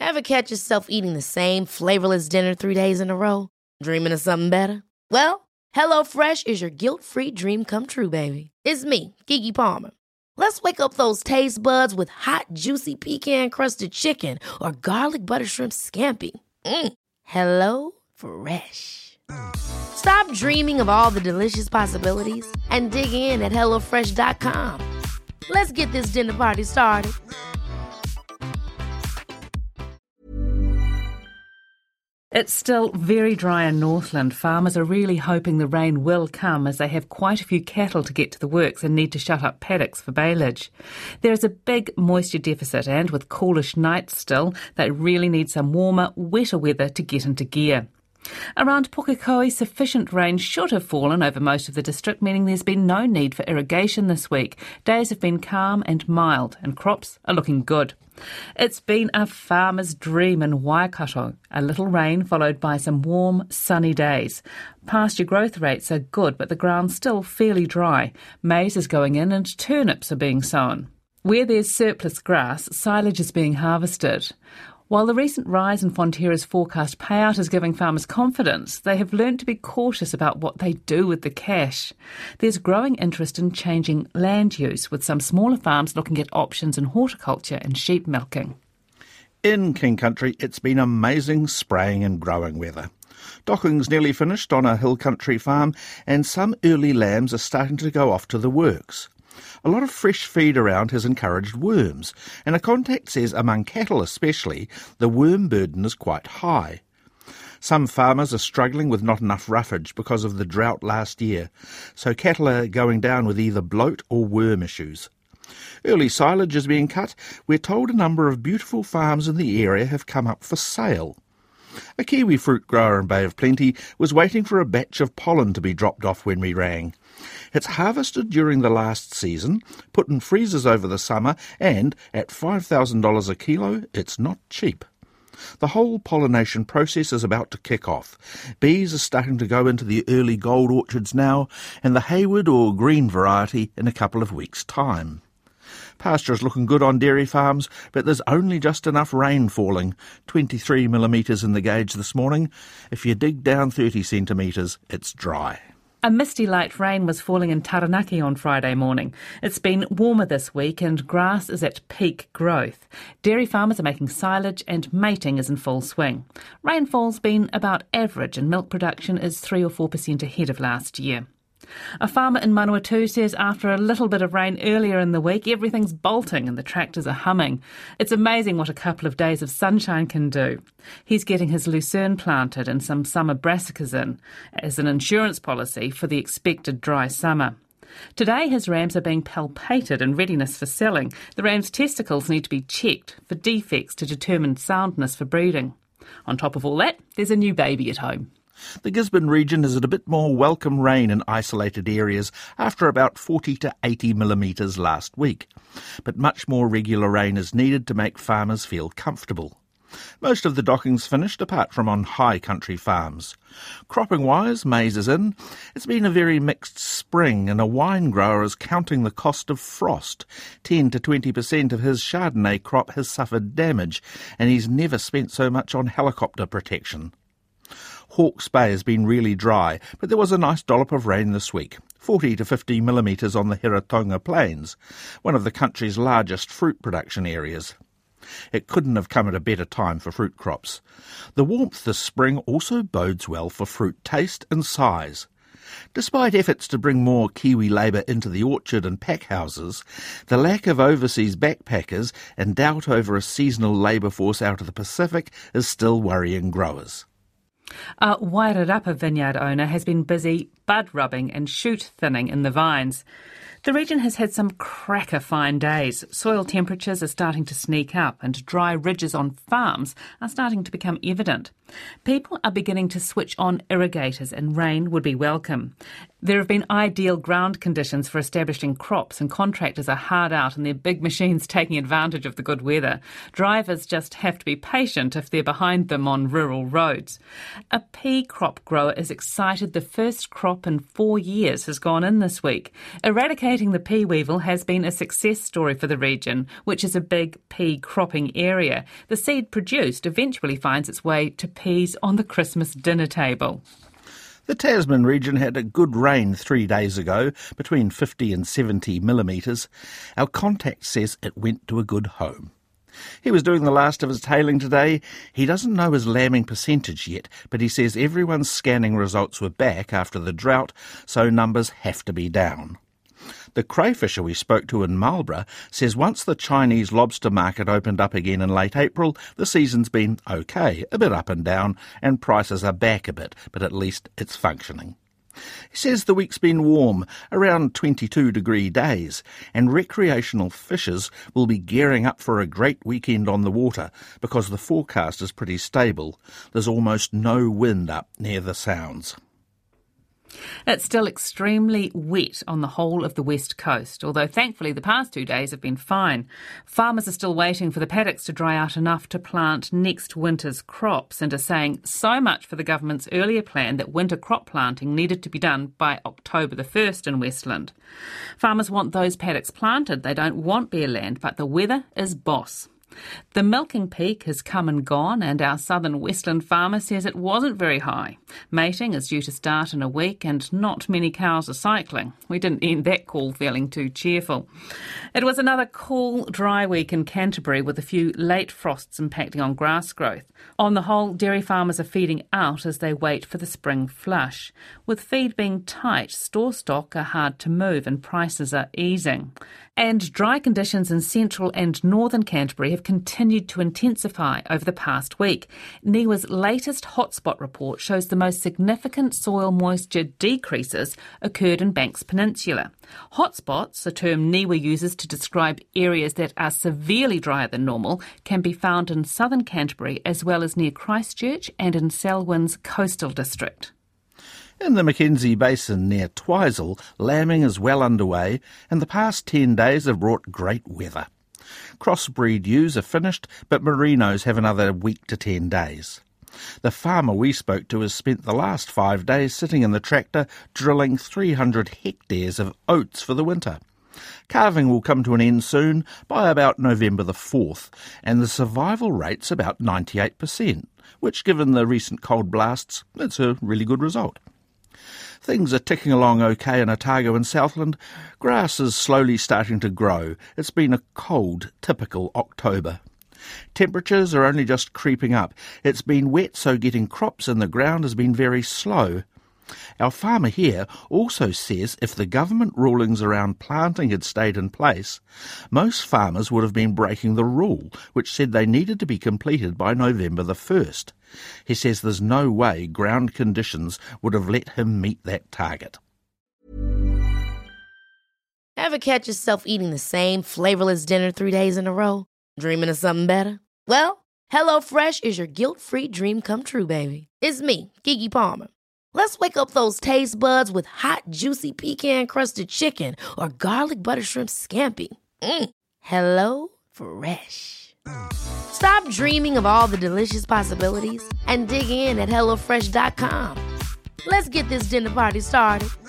Ever catch yourself eating the same flavorless dinner 3 days in a row? Dreaming of something better? Well, HelloFresh is your guilt-free dream come true, baby. It's me, Keke Palmer. Let's wake up those taste buds with hot, juicy pecan-crusted chicken or garlic butter shrimp scampi. Hello Fresh. Stop dreaming of all the delicious possibilities and dig in at HelloFresh.com. Let's get this dinner party started. It's still very dry in Northland. Farmers are really hoping the rain will come as they have quite a few cattle to get to the works and need to shut up paddocks for baleage. There is a big moisture deficit and with coolish nights still, they really need some warmer, wetter weather to get into gear. Around Pukekohe, sufficient rain should have fallen over most of the district, meaning there's been no need for irrigation this week. Days have been calm and mild, and crops are looking good. It's been a farmer's dream in Waikato. A little rain followed by some warm, sunny days. Pasture growth rates are good, but the ground's still fairly dry. Maize is going in and turnips are being sown. Where there's surplus grass, silage is being harvested. While the recent rise in Fonterra's forecast payout is giving farmers confidence, they have learned to be cautious about what they do with the cash. There's growing interest in changing land use, with some smaller farms looking at options in horticulture and sheep milking. In King Country, it's been amazing spraying and growing weather. Docking's nearly finished on a hill country farm, and some early lambs are starting to go off to the works. A lot of fresh feed around has encouraged worms, and a contact says among cattle especially, the worm burden is quite high. Some farmers are struggling with not enough roughage because of the drought last year, so cattle are going down with either bloat or worm issues. Early silage is being cut. We're told a number of beautiful farms in the area have come up for sale. A kiwi fruit grower in Bay of Plenty was waiting for a batch of pollen to be dropped off when we rang. It's harvested during the last season, put in freezers over the summer, and at $5,000 a kilo, it's not cheap. The whole pollination process is about to kick off. Bees are starting to go into the early gold orchards now, and the Hayward or green variety in a couple of weeks' time. Pasture is looking good on dairy farms, but there's only just enough rain falling, 23 millimetres in the gauge this morning. If you dig down 30 centimetres, it's dry. A misty light rain was falling in Taranaki on Friday morning. It's been warmer this week and grass is at peak growth. Dairy farmers are making silage and mating is in full swing. Rainfall's been about average and milk production is 3 or 4% ahead of last year. A farmer in Manawatu says after a little bit of rain earlier in the week, everything's bolting and the tractors are humming. It's amazing what a couple of days of sunshine can do. He's getting his lucerne planted and some summer brassicas in as an insurance policy for the expected dry summer. Today his rams are being palpated in readiness for selling. The rams' testicles need to be checked for defects to determine soundness for breeding. On top of all that, there's a new baby at home. The Gisborne region has had a bit more welcome rain in isolated areas after about 40 to 80 millimetres last week. But much more regular rain is needed to make farmers feel comfortable. Most of the docking's finished apart from on high country farms. Cropping-wise, maize is in. It's been a very mixed spring and a wine grower is counting the cost of frost. 10 to 20% of his Chardonnay crop has suffered damage and he's never spent so much on helicopter protection. Hawke's Bay has been really dry, but there was a nice dollop of rain this week, 40 to 50 millimetres on the Hiratonga Plains, one of the country's largest fruit production areas. It couldn't have come at a better time for fruit crops. The warmth this spring also bodes well for fruit taste and size. Despite efforts to bring more Kiwi labour into the orchard and pack houses, the lack of overseas backpackers and doubt over a seasonal labour force out of the Pacific is still worrying growers. A Wairarapa vineyard owner has been busy bud rubbing and shoot thinning in the vines. The region has had some cracker fine days. Soil temperatures are starting to sneak up and dry ridges on farms are starting to become evident. People are beginning to switch on irrigators and rain would be welcome. There have been ideal ground conditions for establishing crops and contractors are hard out and their big machines taking advantage of the good weather. Drivers just have to be patient if they're behind them on rural roads. A pea crop grower is excited the first crop in 4 years has gone in this week. Eradicating the pea weevil has been a success story for the region, which is a big pea cropping area. The seed produced eventually finds its way to peas on the Christmas dinner table. The Tasman region had a good rain 3 days ago, between 50 and 70 millimetres. Our contact says it went to a good home. He was doing the last of his tailing today. He doesn't know his lambing percentage yet, but he says everyone's scanning results were back after the drought, so numbers have to be down. The crayfisher we spoke to in Marlborough says once the Chinese lobster market opened up again in late April, the season's been okay, a bit up and down, and prices are back a bit, but at least it's functioning. He says the week's been warm, around 22-degree days, and recreational fishers will be gearing up for a great weekend on the water because the forecast is pretty stable. There's almost no wind up near the Sounds. It's still extremely wet on the whole of the west coast, although thankfully the past 2 days have been fine. Farmers are still waiting for the paddocks to dry out enough to plant next winter's crops and are saying so much for the government's earlier plan that winter crop planting needed to be done by October the 1st in Westland. Farmers want those paddocks planted. They don't want bare land, but the weather is boss. The milking peak has come and gone, and our southern Westland farmer says it wasn't very high. Mating is due to start in a week, and not many cows are cycling. We didn't end that call feeling too cheerful. It was another cool, dry week in Canterbury with a few late frosts impacting on grass growth. On the whole, dairy farmers are feeding out as they wait for the spring flush. With feed being tight, store stock are hard to move and prices are easing. And dry conditions in central and northern Canterbury have continued to intensify over the past week. NIWA's latest hotspot report shows the most significant soil moisture decreases occurred in Banks Peninsula. Hotspots, a term NIWA uses to describe areas that are severely drier than normal, can be found in southern Canterbury as well as near Christchurch and in Selwyn's coastal district. In the Mackenzie Basin near Twizel, lambing is well underway and the past 10 days have brought great weather. Crossbreed ewes are finished, but merinos have another week to 10 days. The farmer we spoke to has spent the last 5 days sitting in the tractor drilling 300 hectares of oats for the winter. Calving will come to an end soon, by about November the 4th, and the survival rate's about 98%, which, given the recent cold blasts, it's a really good result. Things are ticking along okay in Otago and Southland. Grass is slowly starting to grow. It's been a cold, typical October. Temperatures are only just creeping up. It's been wet, so getting crops in the ground has been very slow. Our farmer here also says if the government rulings around planting had stayed in place, most farmers would have been breaking the rule, which said they needed to be completed by November the 1st. He says there's no way ground conditions would have let him meet that target. Ever catch yourself eating the same flavorless dinner 3 days in a row? Dreaming of something better? Well, HelloFresh is your guilt-free dream come true, baby. It's me, Keke Palmer. Let's wake up those taste buds with hot, juicy pecan-crusted chicken or garlic butter shrimp scampi. HelloFresh. Stop dreaming of all the delicious possibilities and dig in at HelloFresh.com. Let's get this dinner party started.